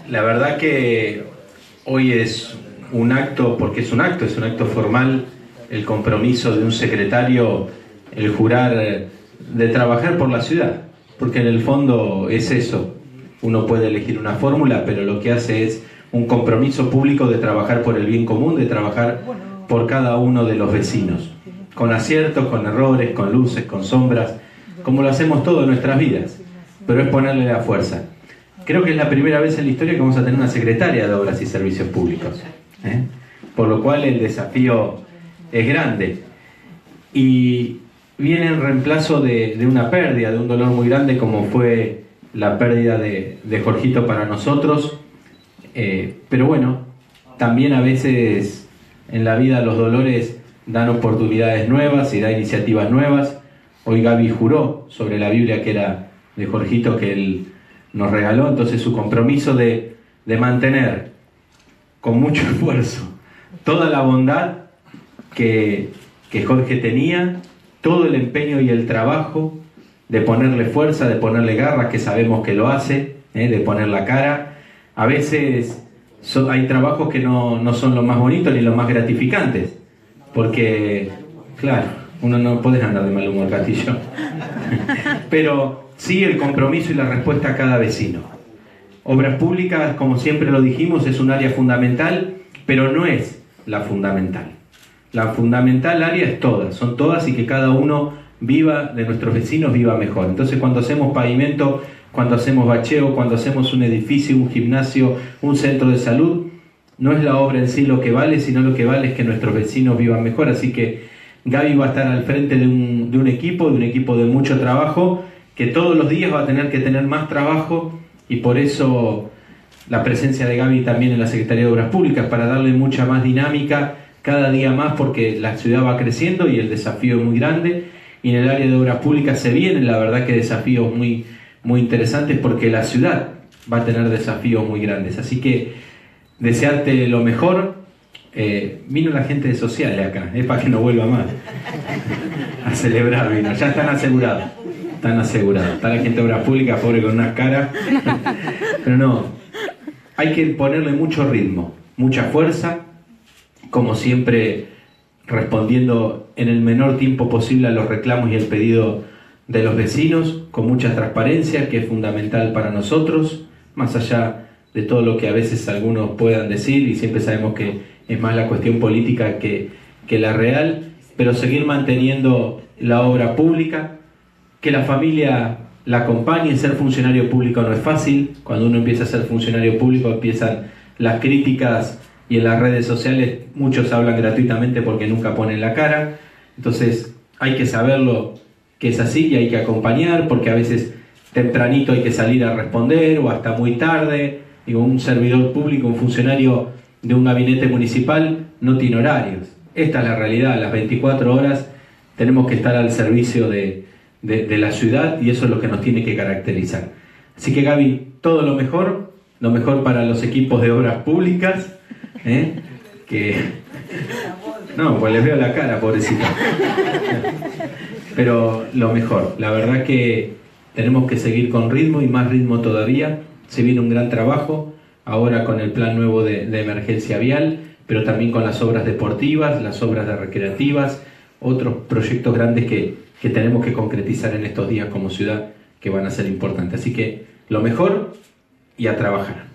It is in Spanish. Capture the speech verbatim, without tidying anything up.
La verdad que hoy es un acto, porque es un acto, es un acto formal, el compromiso de un secretario, el jurar de trabajar por la ciudad, porque en el fondo es eso. Uno puede elegir una fórmula, pero lo que hace es un compromiso público de trabajar por el bien común, de trabajar por cada uno de los vecinos, con aciertos, con errores, con luces, con sombras, como lo hacemos todo en nuestras vidas, pero es ponerle la fuerza. Creo que es la primera vez en la historia que vamos a tener una secretaria de Obras y Servicios Públicos, ¿eh? Por lo cual el desafío es grande. Y viene en reemplazo de, de una pérdida, de un dolor muy grande como fue la pérdida de, de Jorgito para nosotros. Eh, pero bueno, también a veces en la vida los dolores dan oportunidades nuevas y da iniciativas nuevas. Hoy Gaby juró sobre la Biblia que era de Jorgito que él nos regaló, entonces su compromiso de, de mantener con mucho esfuerzo toda la bondad que, que Jorge tenía, todo el empeño y el trabajo de ponerle fuerza, de ponerle garra, que sabemos que lo hace, ¿eh? De poner la cara. A veces so, hay trabajos que no, no son los más bonitos ni los más gratificantes, porque, claro, uno no puede andar de mal humor, Castillo. Pero sí el compromiso y la respuesta a cada vecino. Obras públicas, como siempre lo dijimos, es un área fundamental, pero no es la fundamental. La fundamental área es todas, son todas, y que cada uno viva, de nuestros vecinos viva mejor. Entonces cuando hacemos pavimento, cuando hacemos bacheo, cuando hacemos un edificio, un gimnasio, un centro de salud, no es la obra en sí lo que vale, sino lo que vale es que nuestros vecinos vivan mejor. Así que Gaby va a estar al frente de un, de un equipo, de un equipo de mucho trabajo, que todos los días va a tener que tener más trabajo, y por eso la presencia de Gaby también en la Secretaría de Obras Públicas, para darle mucha más dinámica cada día más, porque la ciudad va creciendo y el desafío es muy grande, y en el área de Obras Públicas se vienen, la verdad, que desafíos muy, muy interesantes, porque la ciudad va a tener desafíos muy grandes. Así que desearte lo mejor. Eh, vino la gente de Sociales acá, es para que no vuelva más a celebrar, vino, ya están asegurados, están asegurados, está la gente de Obras Públicas, pobre, con unas caras, pero no, hay que ponerle mucho ritmo, mucha fuerza, como siempre respondiendo en el menor tiempo posible a los reclamos y el pedido de los vecinos, con mucha transparencia, que es fundamental para nosotros, más allá de todo lo que a veces algunos puedan decir, y siempre sabemos que es más la cuestión política que, que la real, pero seguir manteniendo la obra pública, que la familia la acompañe. Ser funcionario público no es fácil. Cuando uno empieza a ser funcionario público empiezan las críticas, y en las redes sociales muchos hablan gratuitamente porque nunca ponen la cara. Entonces hay que saberlo que es así, y hay que acompañar, porque a veces tempranito hay que salir a responder, o hasta muy tarde. Digo, un servidor público, un funcionario de un gabinete municipal no tiene horarios. Esta es la realidad, las veinticuatro horas tenemos que estar al servicio de, de, de la ciudad, y eso es lo que nos tiene que caracterizar. Así que Gaby, todo lo mejor, lo mejor para los equipos de Obras Públicas, ¿eh? que no, pues les veo la cara, pobrecita. Pero lo mejor, la verdad que tenemos que seguir con ritmo, y más ritmo todavía. Se viene un gran trabajo ahora con el plan nuevo de, de emergencia vial, pero también con las obras deportivas, las obras de recreativas, otros proyectos grandes que, que tenemos que concretizar en estos días como ciudad, que van a ser importantes. Así que lo mejor, y a trabajar.